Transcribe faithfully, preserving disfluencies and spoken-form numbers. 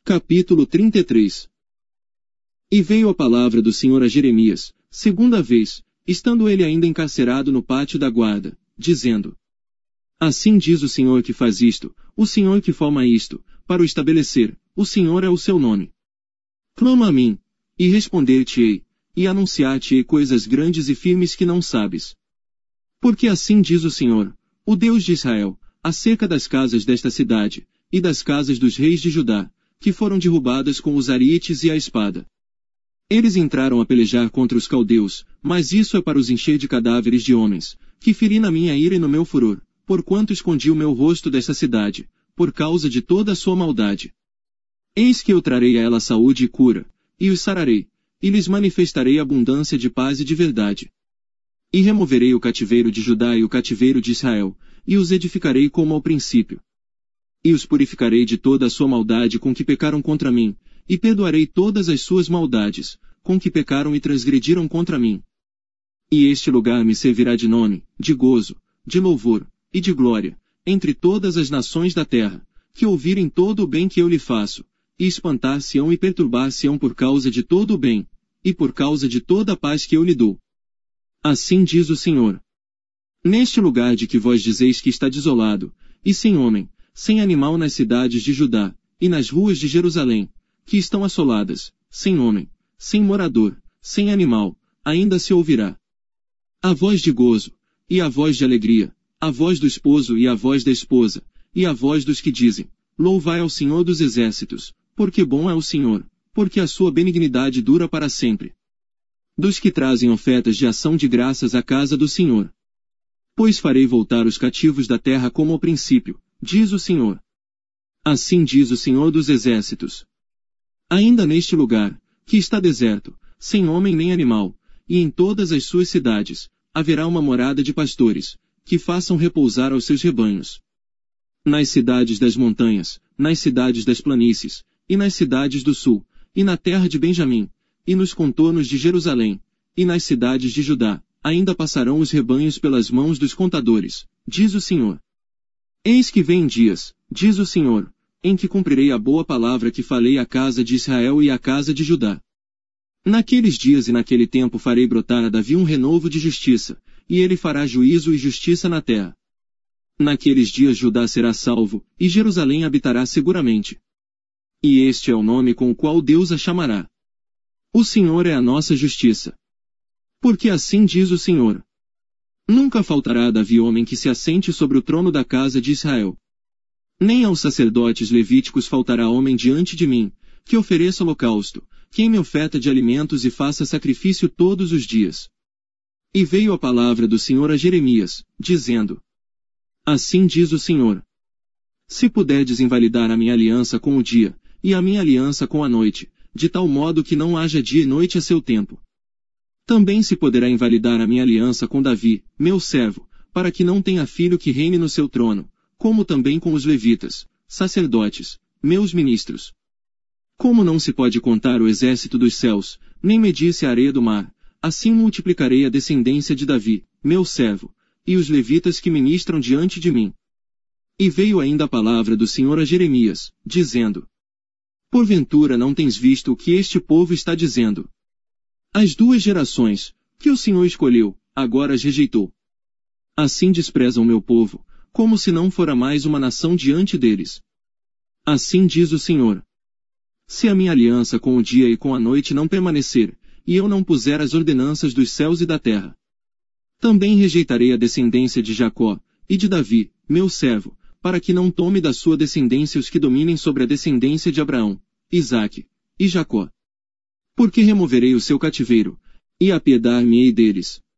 Capítulo trinta e três. E veio a palavra do Senhor a Jeremias, segunda vez, estando ele ainda encarcerado no pátio da guarda, dizendo: Assim diz o Senhor que faz isto, o Senhor que forma isto, para o estabelecer, o Senhor é o seu nome. Clama a mim, e responder-te-ei, e anunciar-te-ei coisas grandes e firmes que não sabes. Porque assim diz o Senhor, o Deus de Israel, acerca das casas desta cidade, e das casas dos reis de Judá, que foram derrubadas com os arietes e a espada. Eles entraram a pelejar contra os caldeus, mas isso é para os encher de cadáveres de homens, que feri na minha ira e no meu furor, porquanto escondi o meu rosto desta cidade, por causa de toda a sua maldade. Eis que eu trarei a ela saúde e cura, e os sararei, e lhes manifestarei abundância de paz e de verdade. E removerei o cativeiro de Judá e o cativeiro de Israel, e os edificarei como ao princípio. E os purificarei de toda a sua maldade com que pecaram contra mim, e perdoarei todas as suas maldades, com que pecaram e transgrediram contra mim. E este lugar me servirá de nome, de gozo, de louvor, e de glória, entre todas as nações da terra, que ouvirem todo o bem que eu lhe faço, e espantar-se-ão e perturbar-se-ão por causa de todo o bem, e por causa de toda a paz que eu lhe dou. Assim diz o Senhor. Neste lugar de que vós dizeis que está desolado, e sem homem, sem animal nas cidades de Judá, e nas ruas de Jerusalém, que estão assoladas, sem homem, sem morador, sem animal, ainda se ouvirá a voz de gozo, e a voz de alegria, a voz do esposo e a voz da esposa, e a voz dos que dizem: Louvai ao Senhor dos exércitos, porque bom é o Senhor, porque a sua benignidade dura para sempre. Dos que trazem ofertas de ação de graças à casa do Senhor. Pois farei voltar os cativos da terra como ao princípio, diz o Senhor. Assim diz o Senhor dos exércitos. Ainda neste lugar, que está deserto, sem homem nem animal, e em todas as suas cidades, haverá uma morada de pastores, que façam repousar aos seus rebanhos. Nas cidades das montanhas, nas cidades das planícies, e nas cidades do sul, e na terra de Benjamim, e nos contornos de Jerusalém, e nas cidades de Judá, ainda passarão os rebanhos pelas mãos dos contadores, diz o Senhor. Eis que vem dias, diz o Senhor, em que cumprirei a boa palavra que falei à casa de Israel e à casa de Judá. Naqueles dias e naquele tempo farei brotar a Davi um renovo de justiça, e ele fará juízo e justiça na terra. Naqueles dias Judá será salvo, e Jerusalém habitará seguramente. E este é o nome com o qual Deus a chamará. O Senhor é a nossa justiça. Porque assim diz o Senhor. Nunca faltará a Davi homem que se assente sobre o trono da casa de Israel. Nem aos sacerdotes levíticos faltará homem diante de mim, que ofereça holocausto, quem me oferta de alimentos e faça sacrifício todos os dias. E veio a palavra do Senhor a Jeremias, dizendo: Assim diz o Senhor. Se puderdes invalidar a minha aliança com o dia, e a minha aliança com a noite, de tal modo que não haja dia e noite a seu tempo. Também se poderá invalidar a minha aliança com Davi, meu servo, para que não tenha filho que reine no seu trono, como também com os levitas, sacerdotes, meus ministros. Como não se pode contar o exército dos céus, nem medir-se a areia do mar, assim multiplicarei a descendência de Davi, meu servo, e os levitas que ministram diante de mim. E veio ainda a palavra do Senhor a Jeremias, dizendo: Porventura não tens visto o que este povo está dizendo? As duas gerações, que o Senhor escolheu, agora as rejeitou. Assim desprezam meu povo, como se não fora mais uma nação diante deles. Assim diz o Senhor. Se a minha aliança com o dia e com a noite não permanecer, e eu não puser as ordenanças dos céus e da terra, também rejeitarei a descendência de Jacó, e de Davi, meu servo, para que não tome da sua descendência os que dominem sobre a descendência de Abraão, Isaque e Jacó. Porque removerei o seu cativeiro, e apiedar-me-ei deles,